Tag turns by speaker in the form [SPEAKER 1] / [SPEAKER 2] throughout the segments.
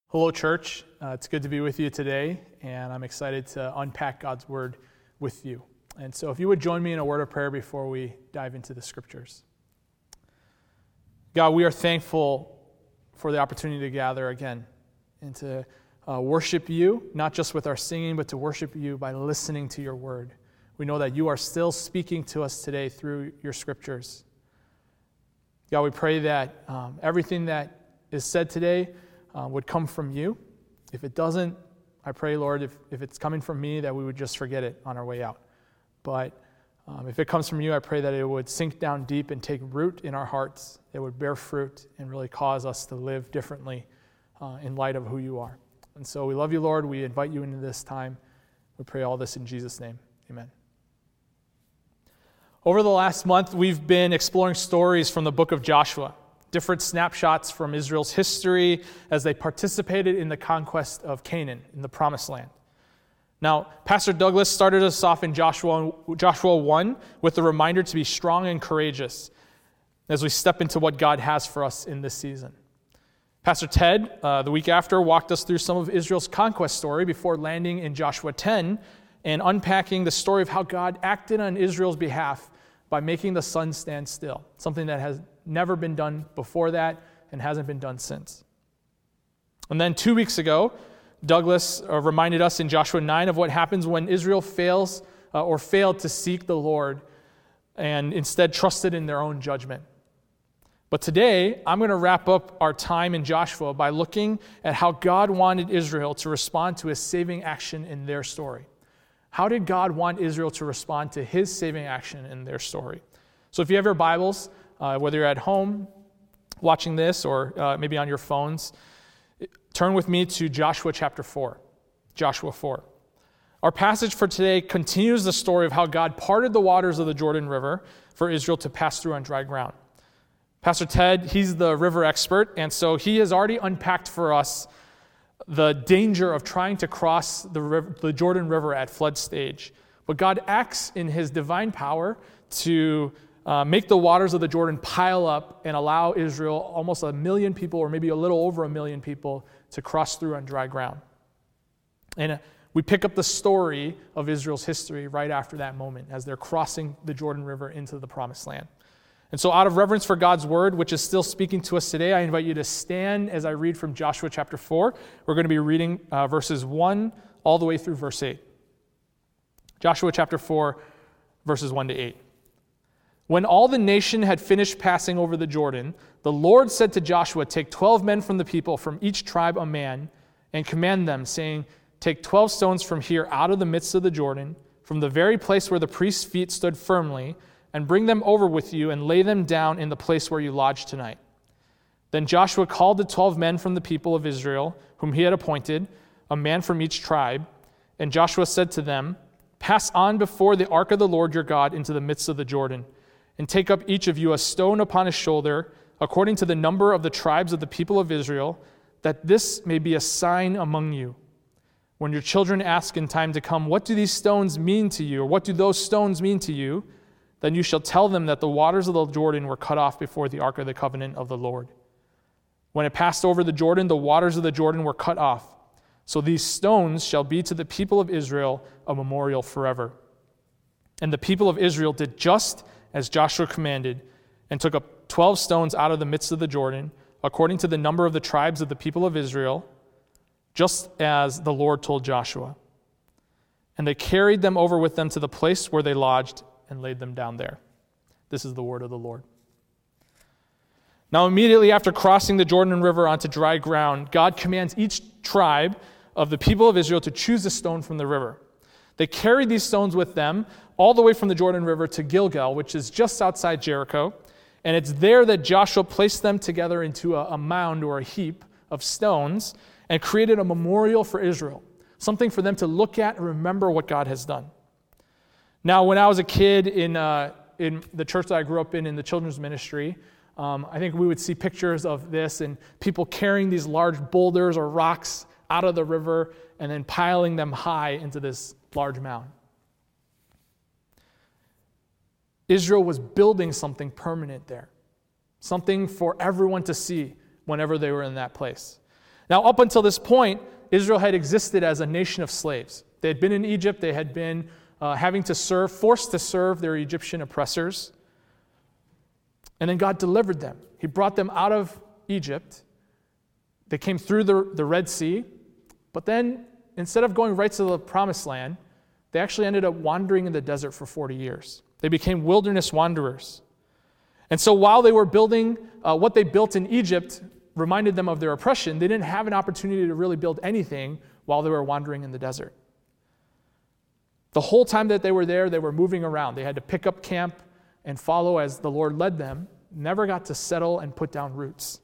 [SPEAKER 1] Hello, church. It's good to be with you today, and I'm excited to unpack God's Word with you. And so if you would join me in a word of prayer before we dive into the Scriptures. God, we are thankful for the opportunity to gather again and to worship you, not just with our singing, but to worship you by listening to your Word. We know that you are still speaking to us today through your Scriptures. God, we pray that everything that is said today would come from you. If it doesn't, I pray, Lord, if it's coming from me, that we would just forget it on our way out. But if it comes from you, I pray that it would sink down deep and take root in our hearts. It would bear fruit and really cause us to live differently in light of who you are. And so we love you, Lord. We invite you into this time. We pray all this in Jesus' name. Amen. Over the last month, we've been exploring stories from the book of Joshua. Different snapshots from Israel's history as they participated in the conquest of Canaan, in the Promised Land. Now, Pastor Douglas started us off in Joshua 1 with a reminder to be strong and courageous as we step into what God has for us in this season. Pastor Ted, the week after, walked us through some of Israel's conquest story before landing in Joshua 10 and unpacking the story of how God acted on Israel's behalf by making the sun stand still, something that has never been done before that and hasn't been done since. And then 2 weeks ago, Douglas reminded us in Joshua 9 of what happens when Israel failed to seek the Lord and instead trusted in their own judgment. But today, I'm going to wrap up our time in Joshua by looking at how God wanted Israel to respond to his saving action in their story. How did God want Israel to respond to his saving action in their story? So if you have your Bibles, whether you're at home watching this or maybe on your phones, turn with me to Joshua chapter 4. Joshua 4. Our passage for today continues the story of how God parted the waters of the Jordan River for Israel to pass through on dry ground. Pastor Ted, he's the river expert, and so he has already unpacked for us the danger of trying to cross the Jordan River at flood stage. But God acts in his divine power to make the waters of the Jordan pile up and allow Israel, almost 1 million people, or maybe a little over 1 million people, to cross through on dry ground. And we pick up the story of Israel's history right after that moment as they're crossing the Jordan River into the Promised Land. And so out of reverence for God's word, which is still speaking to us today, I invite you to stand as I read from Joshua chapter 4. We're going to be reading verses 1 all the way through verse 8. Joshua chapter 4, verses 1 to 8. When all the nation had finished passing over the Jordan, the Lord said to Joshua, "Take 12 men from the people, from each tribe a man, and command them, saying, 'Take 12 stones from here out of the midst of the Jordan, from the very place where the priest's feet stood firmly, and bring them over with you and lay them down in the place where you lodge tonight.' Then Joshua called the 12 men from the people of Israel, whom he had appointed, a man from each tribe. And Joshua said to them, 'Pass on before the ark of the Lord your God into the midst of the Jordan, and take up each of you a stone upon his shoulder, according to the number of the tribes of the people of Israel, that this may be a sign among you. When your children ask in time to come, what do these stones mean to you, or what do those stones mean to you? Then you shall tell them that the waters of the Jordan were cut off before the ark of the covenant of the Lord. When it passed over the Jordan, the waters of the Jordan were cut off. So these stones shall be to the people of Israel a memorial forever.' And the people of Israel did just as Joshua commanded, and took up 12 stones out of the midst of the Jordan, according to the number of the tribes of the people of Israel, just as the Lord told Joshua. And they carried them over with them to the place where they lodged, and laid them down there." This is the word of the Lord. Now immediately after crossing the Jordan River onto dry ground, God commands each tribe of the people of Israel to choose a stone from the river. They carried these stones with them all the way from the Jordan River to Gilgal, which is just outside Jericho, and it's there that Joshua placed them together into a mound or a heap of stones and created a memorial for Israel, something for them to look at and remember what God has done. Now, when I was a kid in the church that I grew up in the children's ministry, I think we would see pictures of this and people carrying these large boulders or rocks out of the river and then piling them high into this large mound. Israel was building something permanent there, something for everyone to see whenever they were in that place. Now, up until this point, Israel had existed as a nation of slaves. They had been in Egypt. They had been forced to serve their Egyptian oppressors. And then God delivered them. He brought them out of Egypt. They came through the Red Sea. But then, instead of going right to the Promised Land, they actually ended up wandering in the desert for 40 years. They became wilderness wanderers. And so while they were building, what they built in Egypt reminded them of their oppression, they didn't have an opportunity to really build anything while they were wandering in the desert. The whole time that they were there, they were moving around. They had to pick up camp and follow as the Lord led them, never got to settle and put down roots.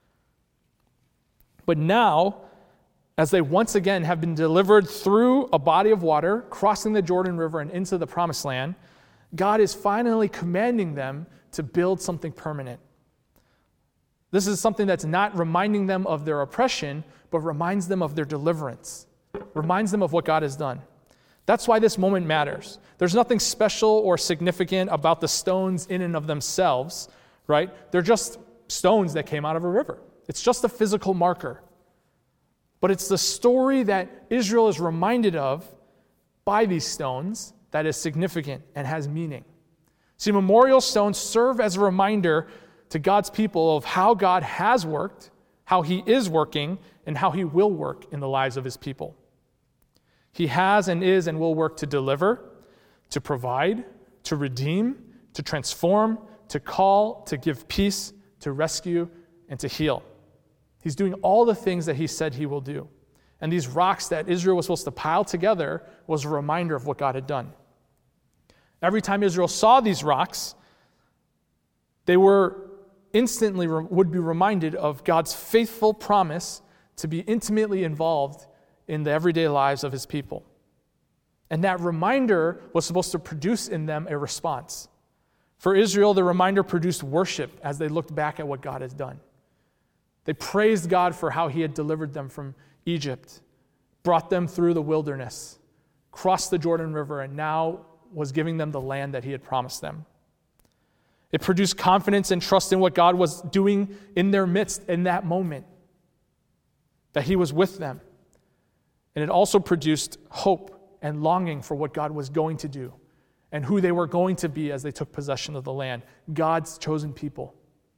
[SPEAKER 1] But now, as they once again have been delivered through a body of water, crossing the Jordan River and into the Promised Land, God is finally commanding them to build something permanent. This is something that's not reminding them of their oppression, but reminds them of their deliverance, reminds them of what God has done. That's why this moment matters. There's nothing special or significant about the stones in and of themselves, right? They're just stones that came out of a river. It's just a physical marker. But it's the story that Israel is reminded of by these stones that is significant and has meaning. See, memorial stones serve as a reminder to God's people of how God has worked, how he is working, and how he will work in the lives of his people. He has and is and will work to deliver, to provide, to redeem, to transform, to call, to give peace, to rescue, and to heal. He's doing all the things that he said he will do. And these rocks that Israel was supposed to pile together was a reminder of what God had done. Every time Israel saw these rocks, they were instantly would be reminded of God's faithful promise to be intimately involved in the everyday lives of his people. And that reminder was supposed to produce in them a response. For Israel, the reminder produced worship as they looked back at what God has done. They praised God for how he had delivered them from Egypt, brought them through the wilderness, crossed the Jordan River, and now was giving them the land that he had promised them. It produced confidence and trust in what God was doing in their midst in that moment, that he was with them. And it also produced hope and longing for what God was going to do and who they were going to be as they took possession of the land, God's chosen people.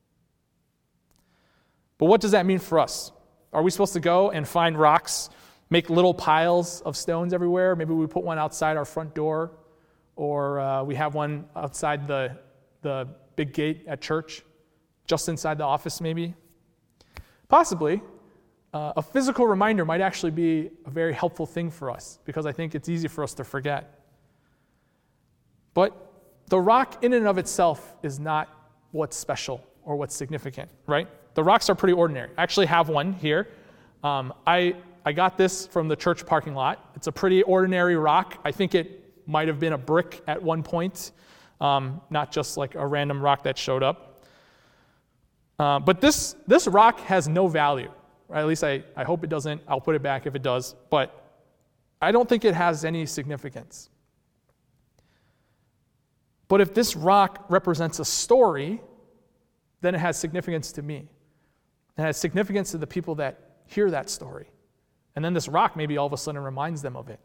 [SPEAKER 1] But what does that mean for us? Are we supposed to go and find rocks, make little piles of stones everywhere? Maybe we put one outside our front door, or we have one outside the big gate at church, just inside the office maybe? Possibly. A physical reminder might actually be a very helpful thing for us because I think it's easy for us to forget. But the rock in and of itself is not what's special or what's significant, right? The rocks are pretty ordinary. I actually have one here. I got this from the church parking lot. It's a pretty ordinary rock. I think it might have been a brick at one point, not just like a random rock that showed up. But this rock has no value. Or at least I hope it doesn't. I'll put it back if it does. But I don't think it has any significance. But if this rock represents a story, then it has significance to me. It has significance to the people that hear that story. And then this rock maybe all of a sudden reminds them of it.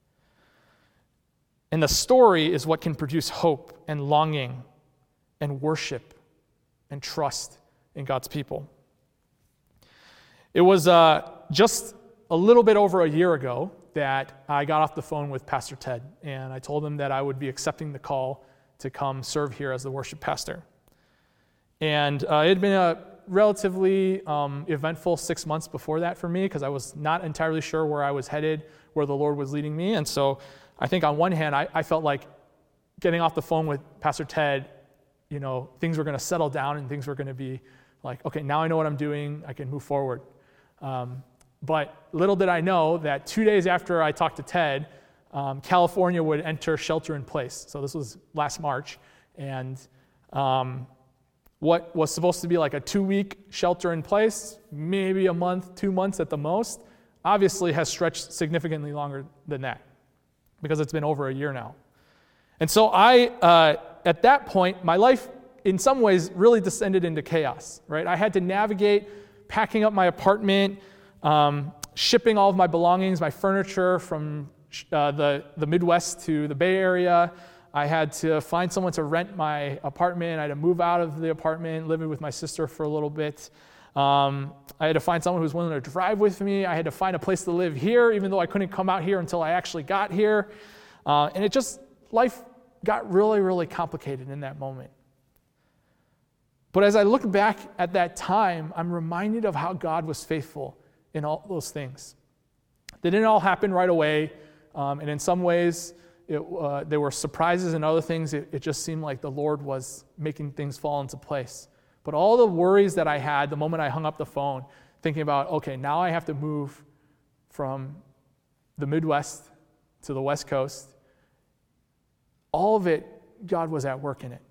[SPEAKER 1] And the story is what can produce hope and longing and worship and trust in God's people. It was just a little bit over a year ago that I got off the phone with Pastor Ted, and I told him that I would be accepting the call to come serve here as the worship pastor. And it had been a relatively eventful 6 months before that for me because I was not entirely sure where I was headed, where the Lord was leading me. And so I think on one hand, I felt like getting off the phone with Pastor Ted, things were going to settle down and things were going to be like, okay, now I know what I'm doing, I can move forward. But little did I know that 2 days after I talked to Ted, California would enter shelter in place. So this was last March. And what was supposed to be like a 2-week shelter in place, maybe a month, 2 months at the most, obviously has stretched significantly longer than that because it's been over a year now. And so at that point, my life in some ways really descended into chaos, right? I had to navigate packing up my apartment, shipping all of my belongings, my furniture from the Midwest to the Bay Area. I had to find someone to rent my apartment. I had to move out of the apartment, living with my sister for a little bit. I had to find someone who was willing to drive with me. I had to find a place to live here, even though I couldn't come out here until I actually got here. And life got really, really complicated in that moment. But as I look back at that time, I'm reminded of how God was faithful in all those things. They didn't all happen right away, and in some ways, there were surprises, and other things, it just seemed like the Lord was making things fall into place. But all the worries that I had the moment I hung up the phone, thinking about, okay, now I have to move from the Midwest to the West Coast, all of it, God was at work in it.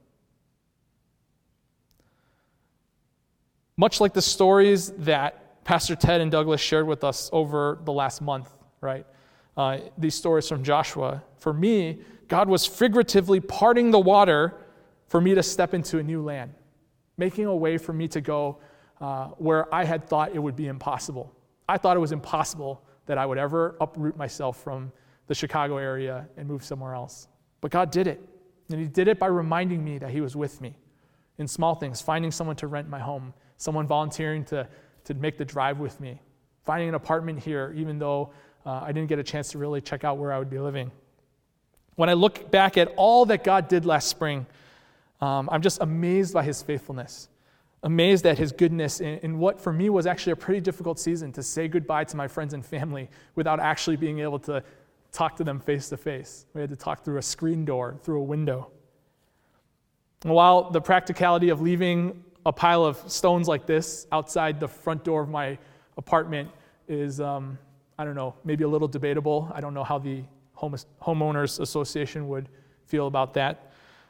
[SPEAKER 1] Much like the stories that Pastor Ted and Douglas shared with us over the last month, right? These stories from Joshua. For me, God was figuratively parting the water for me to step into a new land, making a way for me to go where I had thought it would be impossible. I thought it was impossible that I would ever uproot myself from the Chicago area and move somewhere else. But God did it. And He did it by reminding me that He was with me in small things, finding someone to rent my home, someone volunteering to make the drive with me, finding an apartment here, even though I didn't get a chance to really check out where I would be living. When I look back at all that God did last spring, I'm just amazed by His faithfulness, amazed at His goodness in what for me was actually a pretty difficult season, to say goodbye to my friends and family without actually being able to talk to them face to face. We had to talk through a screen door, through a window. And while the practicality of leaving a pile of stones like this outside the front door of my apartment is, maybe a little debatable. I don't know how the homeowners association would feel about that.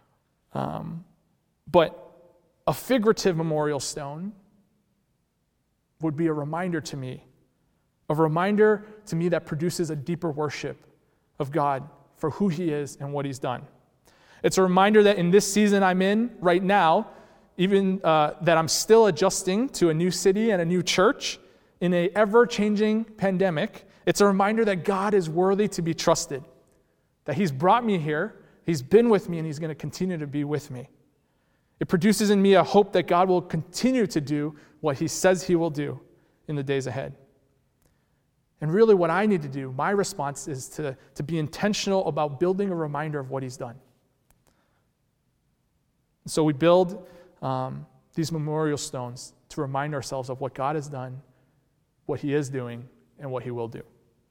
[SPEAKER 1] But a figurative memorial stone would be a reminder to me that produces a deeper worship of God for who He is and what He's done. It's a reminder that in this season I'm in right now, even that I'm still adjusting to a new city and a new church in an ever-changing pandemic, it's a reminder that God is worthy to be trusted, that He's brought me here, He's been with me, and He's going to continue to be with me. It produces in me a hope that God will continue to do what He says He will do in the days ahead. And really what I need to do, my response is to be intentional about building a reminder of what He's done. So we build these memorial stones to remind ourselves of what God has done, what He is doing, and what He will do.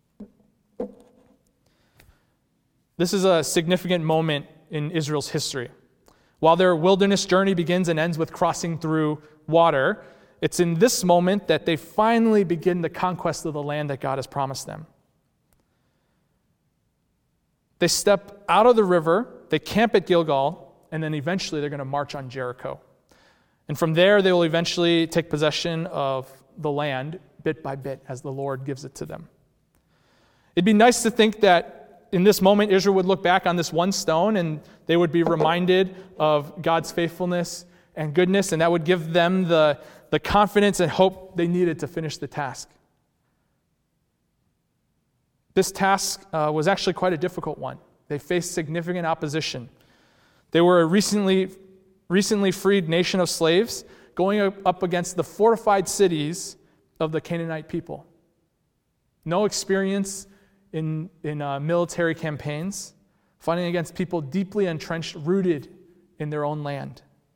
[SPEAKER 1] This is a significant moment in Israel's history. While their wilderness journey begins and ends with crossing through water, it's in this moment that they finally begin the conquest of the land that God has promised them. They step out of the river, they camp at Gilgal, and then eventually they're going to march on Jericho. And from there, they will eventually take possession of the land bit by bit as the Lord gives it to them. It'd be nice to think that in this moment, Israel would look back on this one stone and they would be reminded of God's faithfulness and goodness, and that would give them the confidence and hope they needed to finish the task. This task was actually quite a difficult one. They faced significant opposition. They were a recently freed nation of slaves going up against the fortified cities of the Canaanite people. No experience in military campaigns, fighting against people deeply entrenched, rooted in their own land.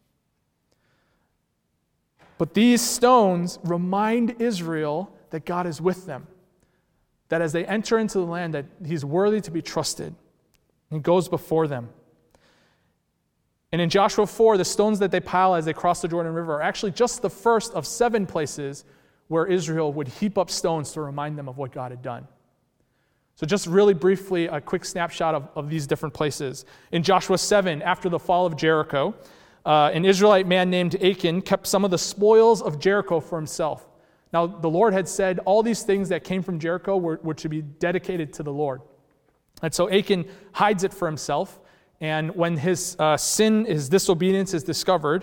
[SPEAKER 1] But these stones remind Israel that God is with them, that as they enter into the land, that He's worthy to be trusted. He goes before them. And in Joshua 4, the stones that they pile as they cross the Jordan River are actually just the first of 7 places where Israel would heap up stones to remind them of what God had done. So just really briefly, a quick snapshot of these different places. In Joshua 7, after the fall of Jericho, an Israelite man named Achan kept some of the spoils of Jericho for himself. Now, the Lord had said all these things that came from Jericho were to be dedicated to the Lord. And so Achan hides it for himself, and when his sin, his disobedience is discovered,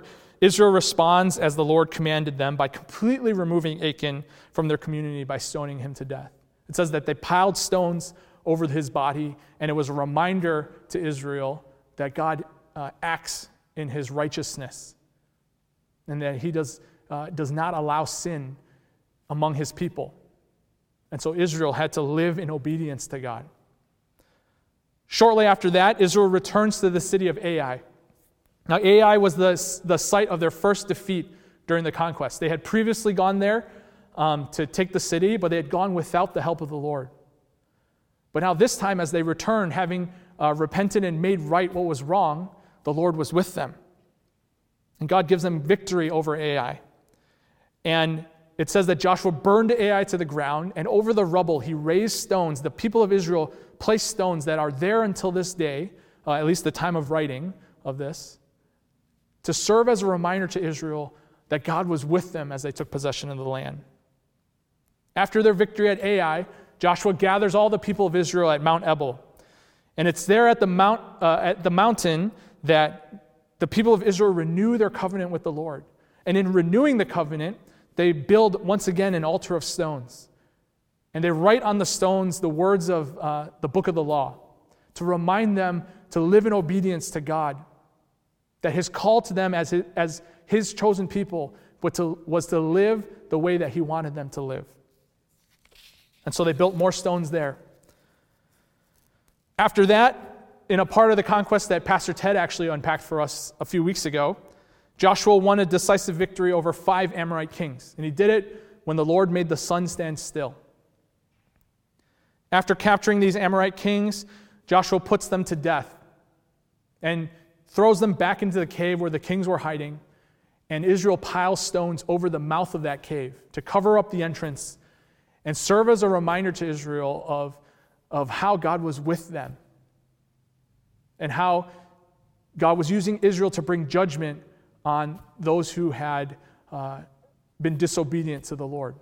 [SPEAKER 1] Israel responds as the Lord commanded them by completely removing Achan from their community by stoning him to death. It says that they piled stones over his body, and it was a reminder to Israel that God acts in his righteousness and that he does not allow sin among his people. And so Israel had to live in obedience to God. Shortly after that, Israel returns to the city of Ai. Now, Ai was the site of their first defeat during the conquest. They had previously gone there to take the city, but they had gone without the help of the Lord. But now this time, as they return, having repented and made right what was wrong, the Lord was with them. And God gives them victory over Ai. And it says that Joshua burned Ai to the ground, and over the rubble he raised stones. The people of Israel placed stones that are there until this day, at least the time of writing of this, to serve as a reminder to Israel that God was with them as they took possession of the land. After their victory at Ai, Joshua gathers all the people of Israel at Mount Ebal. And it's there at the mountain that the people of Israel renew their covenant with the Lord. And in renewing the covenant, they build once again an altar of stones. And they write on the stones the words of the book of the law to remind them to live in obedience to God, that his call to them as his chosen people was to live the way that he wanted them to live. And so they built more stones there. After that, in a part of the conquest that Pastor Ted actually unpacked for us a few weeks ago, Joshua won a decisive victory over 5 Amorite kings, and he did it when the Lord made the sun stand still. After capturing these Amorite kings, Joshua puts them to death and throws them back into the cave where the kings were hiding, and Israel piles stones over the mouth of that cave to cover up the entrance and serve as a reminder to Israel of how God was with them and how God was using Israel to bring judgment on those who had been disobedient to the Lord.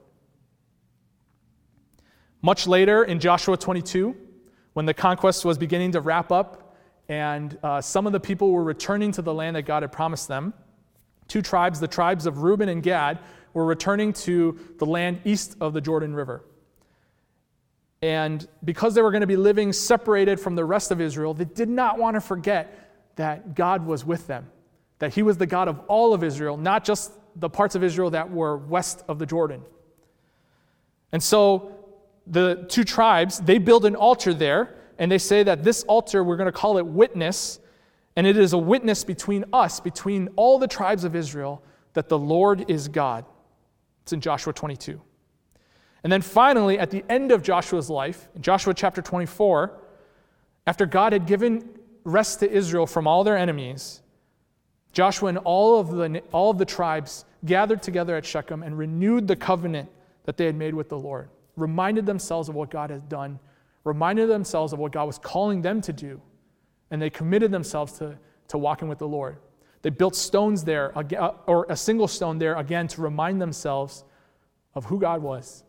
[SPEAKER 1] Much later, in Joshua 22, when the conquest was beginning to wrap up and some of the people were returning to the land that God had promised them, 2 tribes, the tribes of Reuben and Gad, were returning to the land east of the Jordan River. And because they were going to be living separated from the rest of Israel, they did not want to forget that God was with them, that he was the God of all of Israel, not just the parts of Israel that were west of the Jordan. And so the 2 tribes, they build an altar there, and they say that this altar, we're going to call it Witness, and it is a witness between us, between all the tribes of Israel, that the Lord is God. It's in Joshua 22. And then finally, at the end of Joshua's life, in Joshua chapter 24, after God had given rest to Israel from all their enemies, Joshua and all of the tribes gathered together at Shechem and renewed the covenant that they had made with the Lord, reminded themselves of what God had done, reminded themselves of what God was calling them to do, and they committed themselves to walking with the Lord. They built stones there, or a single stone there, again, to remind themselves of who God was.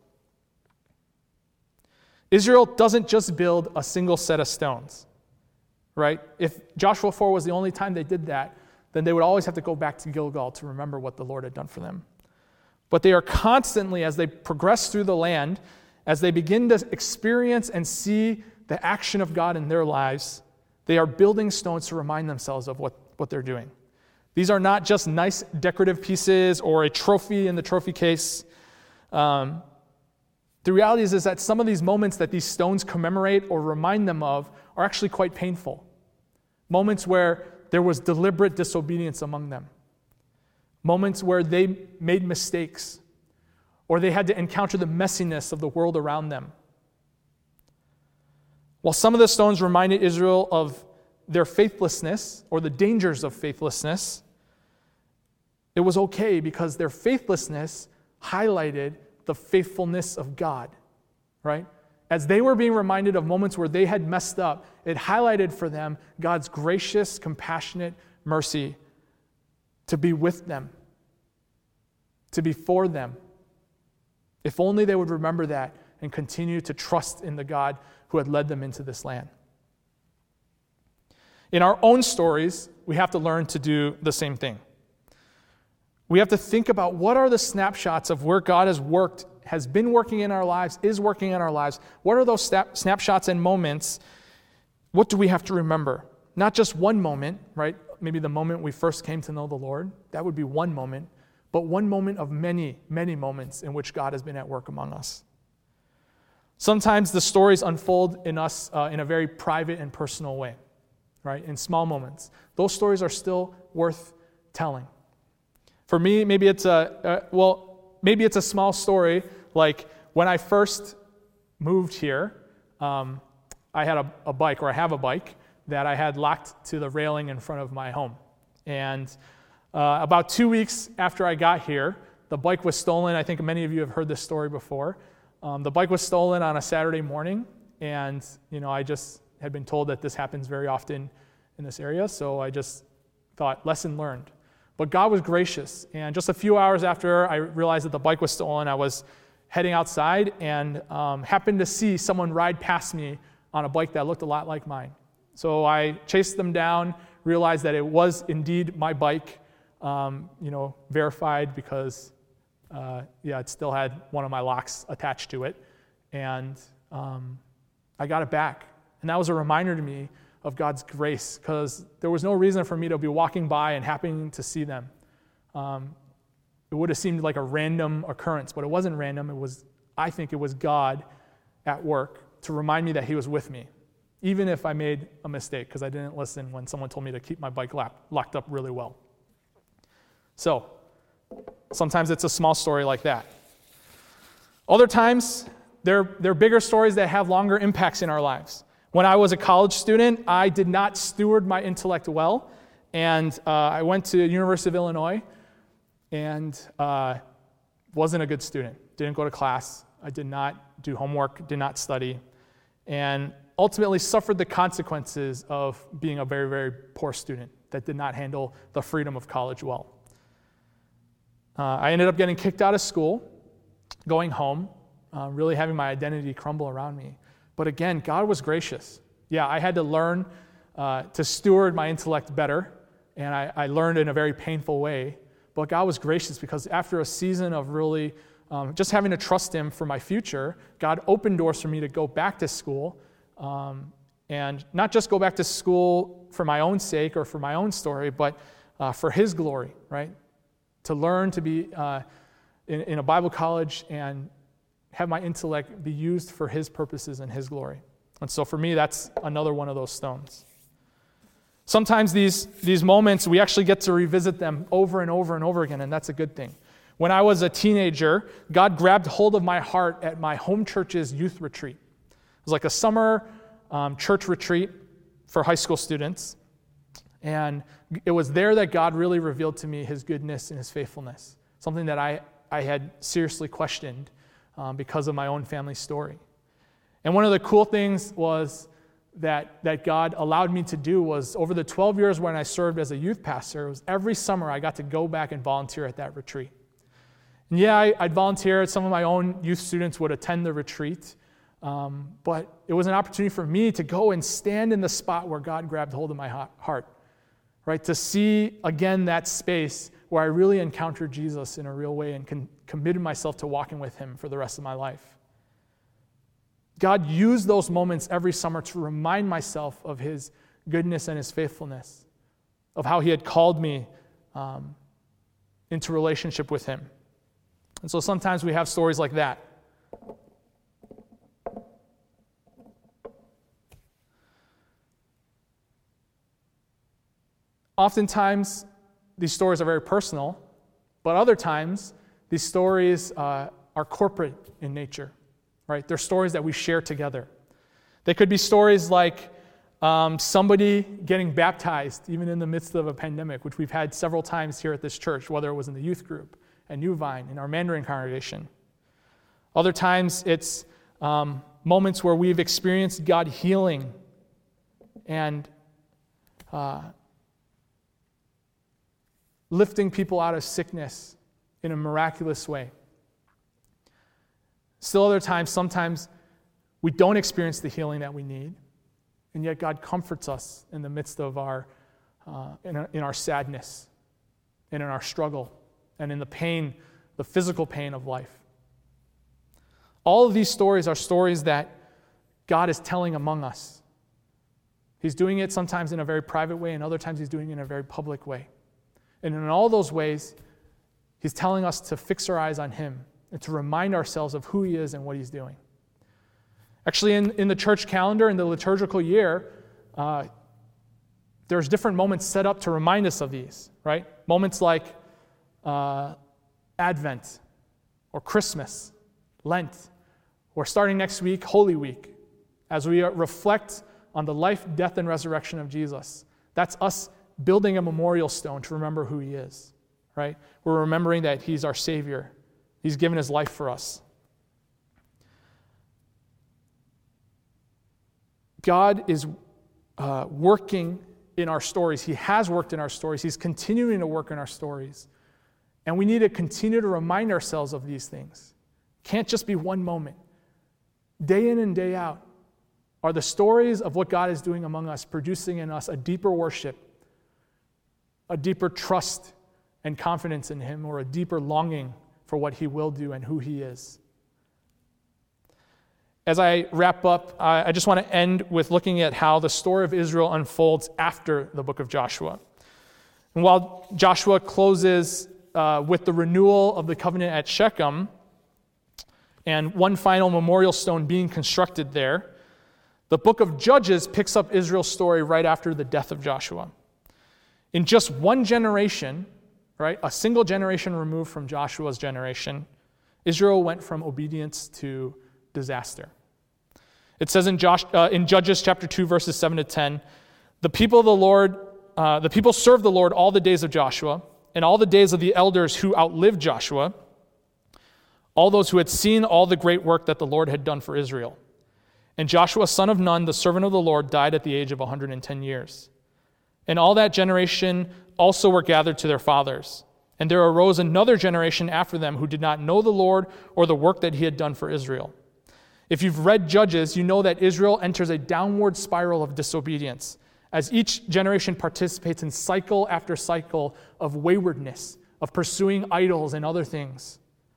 [SPEAKER 1] Israel doesn't just build a single set of stones, right? If Joshua 4 was the only time they did that, then they would always have to go back to Gilgal to remember what the Lord had done for them. But they are constantly, as they progress through the land, as they begin to experience and see the action of God in their lives, they are building stones to remind themselves of what they're doing. These are not just nice decorative pieces or a trophy in the trophy case. The reality is that some of these moments that these stones commemorate or remind them of are actually quite painful. Moments where there was deliberate disobedience among them. Moments where they made mistakes or they had to encounter the messiness of the world around them. While some of the stones reminded Israel of their faithlessness or the dangers of faithlessness, it was okay because their faithlessness highlighted the faithfulness of God, right? As they were being reminded of moments where they had messed up, it highlighted for them God's gracious, compassionate mercy to be with them, to be for them. If only they would remember that and continue to trust in the God who had led them into this land. In our own stories, we have to learn to do the same thing. We have to think about what are the snapshots of where God has been working in our lives, is working in our lives. What are those snapshots and moments? What do we have to remember? Not just one moment, right? Maybe the moment we first came to know the Lord. That would be one moment. But one moment of many, many moments in which God has been at work among us. Sometimes the stories unfold in us in a very private and personal way, right? In small moments. Those stories are still worth telling. For me, maybe it's a small story. Like when I first moved here, I had a bike, or I have a bike, that I had locked to the railing in front of my home. And about 2 weeks after I got here, the bike was stolen. I think many of you have heard this story before. The bike was stolen on a Saturday morning, and I just had been told that this happens very often in this area, so I just thought, lesson learned. But God was gracious, and just a few hours after I realized that the bike was stolen, I was heading outside and happened to see someone ride past me on a bike that looked a lot like mine. So I chased them down, realized that it was indeed my bike, verified because, it still had one of my locks attached to it, and I got it back. And that was a reminder to me of God's grace, because there was no reason for me to be walking by and happening to see them. It would have seemed like a random occurrence, but it wasn't random. I think it was God at work to remind me that He was with me, even if I made a mistake, because I didn't listen when someone told me to keep my bike locked up really well. So, sometimes it's a small story like that. Other times, they're bigger stories that have longer impacts in our lives. When I was a college student, I did not steward my intellect well, and I went to University of Illinois and wasn't a good student. Didn't go to class. I did not do homework, did not study, and ultimately suffered the consequences of being a very, very poor student that did not handle the freedom of college well. I ended up getting kicked out of school, going home, really having my identity crumble around me. But again, God was gracious. Yeah, I had to learn to steward my intellect better, and I learned in a very painful way. But God was gracious, because after a season of really just having to trust Him for my future, God opened doors for me to go back to school, and not just go back to school for my own sake or for my own story, but for His glory, right? To learn to be in a Bible college and have my intellect be used for His purposes and His glory. And so for me, that's another one of those stones. Sometimes these moments, we actually get to revisit them over and over and over again, and that's a good thing. When I was a teenager, God grabbed hold of my heart at my home church's youth retreat. It was like a summer church retreat for high school students. And it was there that God really revealed to me His goodness and His faithfulness, something that I had seriously questioned because of my own family story. And one of the cool things was that God allowed me to do was, over the 12 years when I served as a youth pastor, it was every summer I got to go back and volunteer at that retreat. And yeah, I'd volunteer. Some of my own youth students would attend the retreat. But it was an opportunity for me to go and stand in the spot where God grabbed hold of my heart, right? To see again that space where I really encountered Jesus in a real way and committed myself to walking with Him for the rest of my life. God used those moments every summer to remind myself of His goodness and His faithfulness, of how He had called me into relationship with Him. And so sometimes we have stories like that. Oftentimes, these stories are very personal, but other times, these stories are corporate in nature, right? They're stories that we share together. They could be stories like somebody getting baptized, even in the midst of a pandemic, which we've had several times here at this church, whether it was in the youth group, at New Vine, in our Mandarin congregation. Other times, it's moments where we've experienced God healing and lifting people out of sickness in a miraculous way. Still other times, sometimes we don't experience the healing that we need, and yet God comforts us in the midst of in our sadness and in our struggle and in the pain, the physical pain of life. All of these stories are stories that God is telling among us. He's doing it sometimes in a very private way, and other times he's doing it in a very public way. And in all those ways, he's telling us to fix our eyes on him and to remind ourselves of who he is and what he's doing. Actually, in the church calendar, in the liturgical year, there's different moments set up to remind us of these, right? Moments like Advent or Christmas, Lent, or starting next week, Holy Week, as we reflect on the life, death, and resurrection of Jesus. That's us building a memorial stone to remember who he is, right? We're remembering that he's our Savior. He's given his life for us. God is working in our stories. He has worked in our stories. He's continuing to work in our stories. And we need to continue to remind ourselves of these things. It can't just be one moment. Day in and day out are the stories of what God is doing among us, producing in us a deeper worship, a deeper trust and confidence in him, or a deeper longing for what he will do and who he is. As I wrap up, I just want to end with looking at how the story of Israel unfolds after the book of Joshua. And while Joshua closes with the renewal of the covenant at Shechem and one final memorial stone being constructed there, the book of Judges picks up Israel's story right after the death of Joshua. In just one generation, right, a single generation removed from Joshua's generation, Israel went from obedience to disaster. It says in Judges chapter 2, verses 7 to 10, the people served the Lord all the days of Joshua and all the days of the elders who outlived Joshua, all those who had seen all the great work that the Lord had done for Israel. And Joshua, son of Nun, the servant of the Lord, died at the age of 110 years. And all that generation also were gathered to their fathers. And there arose another generation after them who did not know the Lord or the work that he had done for Israel. If you've read Judges, you know that Israel enters a downward spiral of disobedience as each generation participates in cycle after cycle of waywardness, of pursuing idols and other things.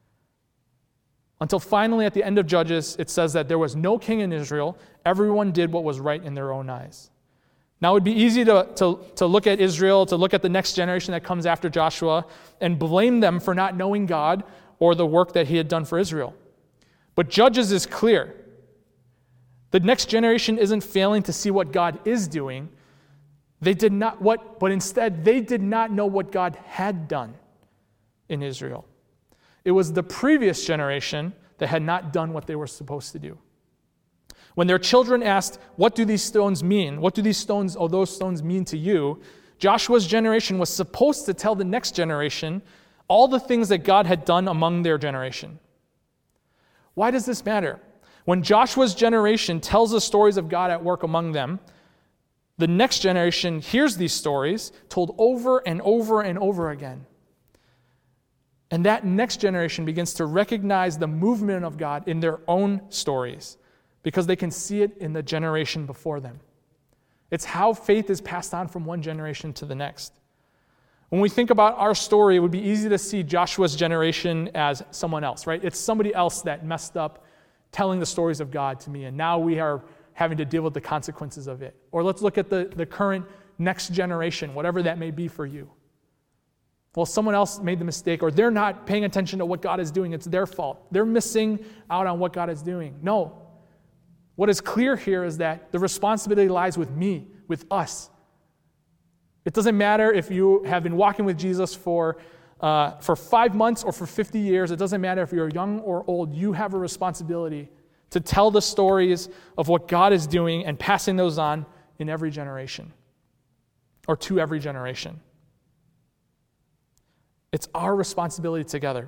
[SPEAKER 1] Until finally, at the end of Judges, it says that there was no king in Israel. Everyone did what was right in their own eyes. Now, it would be easy to look at Israel, to look at the next generation that comes after Joshua, and blame them for not knowing God or the work that he had done for Israel. But Judges is clear. The next generation isn't failing to see what God is doing. But instead, they did not know what God had done in Israel. It was the previous generation that had not done what they were supposed to do. When their children asked, "What do these stones mean? What do those stones mean to you?" Joshua's generation was supposed to tell the next generation all the things that God had done among their generation. Why does this matter? When Joshua's generation tells the stories of God at work among them, the next generation hears these stories told over and over and over again. And that next generation begins to recognize the movement of God in their own stories because they can see it in the generation before them. It's how faith is passed on from one generation to the next. When we think about our story, it would be easy to see Joshua's generation as someone else, right? It's somebody else that messed up telling the stories of God to me, and now we are having to deal with the consequences of it. Or let's look at the current next generation, whatever that may be for you. Well, someone else made the mistake, or they're not paying attention to what God is doing. It's their fault. They're missing out on what God is doing. No. What is clear here is that the responsibility lies with me, with us. It doesn't matter if you have been walking with Jesus for 5 months or for 50 years. It doesn't matter if you're young or old. You have a responsibility to tell the stories of what God is doing and passing those on in every generation, or to every generation. It's our responsibility together.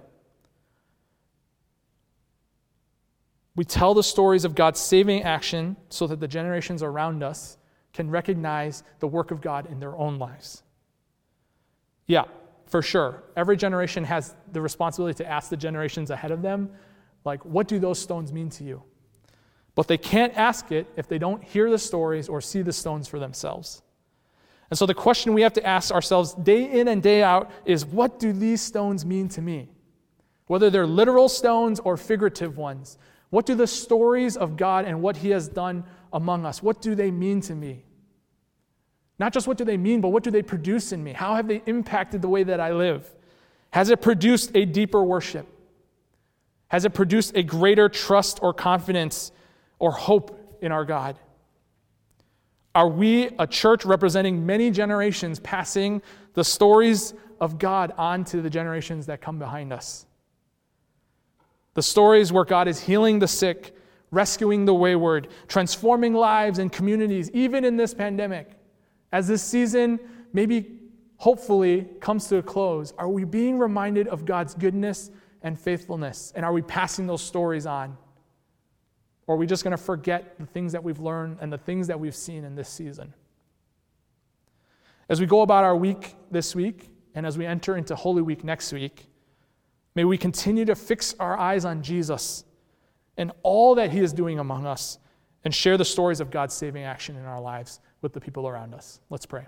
[SPEAKER 1] We tell the stories of God's saving action so that the generations around us can recognize the work of God in their own lives. Yeah, for sure. Every generation has the responsibility to ask the generations ahead of them, like, what do those stones mean to you? But they can't ask it if they don't hear the stories or see the stones for themselves. And so the question we have to ask ourselves day in and day out is, what do these stones mean to me? Whether they're literal stones or figurative ones, what do the stories of God and what he has done among us, what do they mean to me? Not just what do they mean, but what do they produce in me? How have they impacted the way that I live? Has it produced a deeper worship? Has it produced a greater trust or confidence or hope in our God? Are we a church representing many generations, passing the stories of God on to the generations that come behind us? The stories where God is healing the sick, rescuing the wayward, transforming lives and communities, even in this pandemic. As this season maybe hopefully comes to a close, are we being reminded of God's goodness and faithfulness? And are we passing those stories on? Or are we just going to forget the things that we've learned and the things that we've seen in this season? As we go about our week this week, and as we enter into Holy Week next week, may we continue to fix our eyes on Jesus and all that he is doing among us, and share the stories of God's saving action in our lives with the people around us. Let's pray.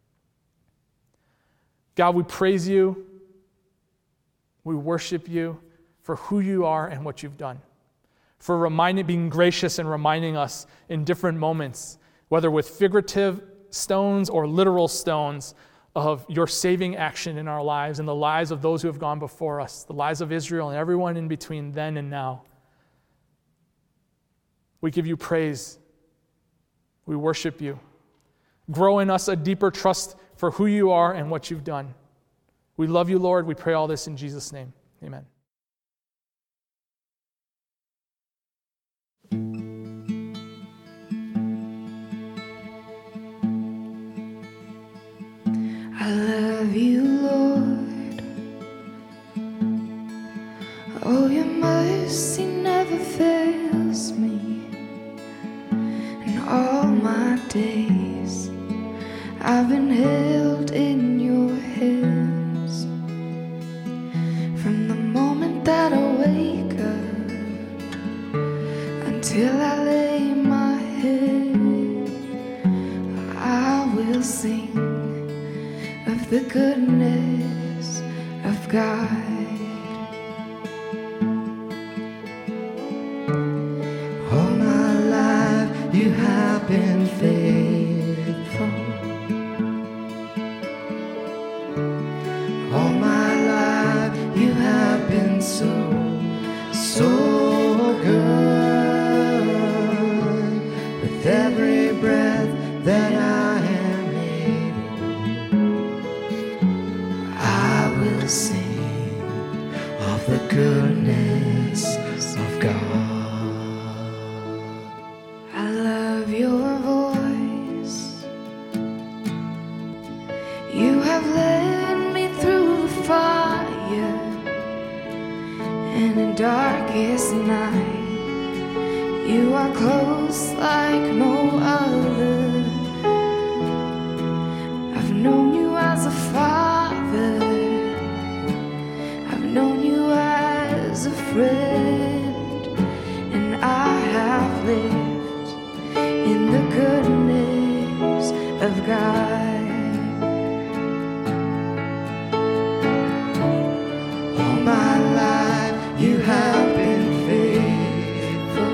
[SPEAKER 1] God, we praise you. We worship you for who you are and what you've done. For being gracious and reminding us in different moments, whether with figurative stones or literal stones, of your saving action in our lives and the lives of those who have gone before us, the lives of Israel and everyone in between then and now. We give you praise. We worship you. Grow in us a deeper trust for who you are and what you've done. We love you, Lord. We pray all this in Jesus' name. Amen.
[SPEAKER 2] I love you, Lord. Oh, your mercy never fails me. In all my days, I've been held in your hands. From the moment that I wake up until I lay my head, I will sing of the goodness of God. All my life you have been faithful. All my life you have been so good. With every breath that I am able, I will sing of the goodness of God. I love your voice. You have led me through the fire, and in darkest night you are close like no other. I've known you as a father, I've known you as a friend, and I have lived in the goodness of God. All my life you have been faithful.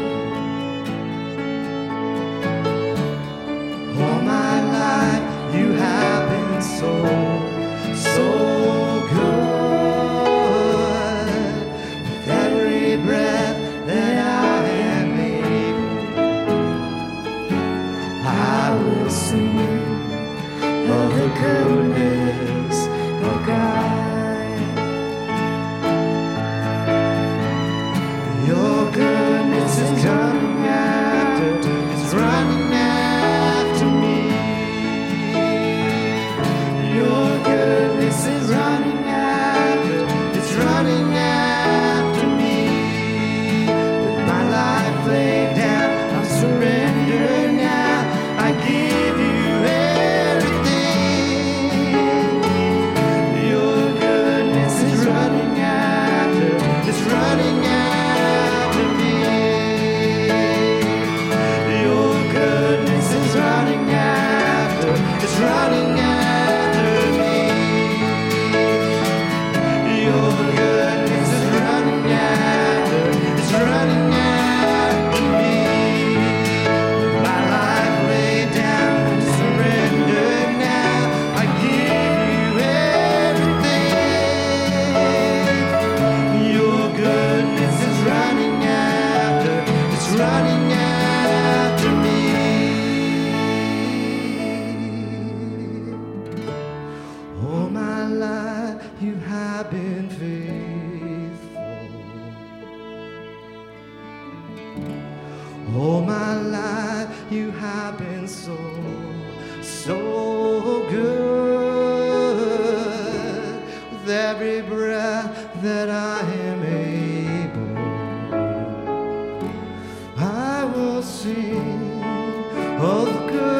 [SPEAKER 2] All my life you have been so good. With every breath All my life you have been so, so good. With every breath that I am able, I will sing of the good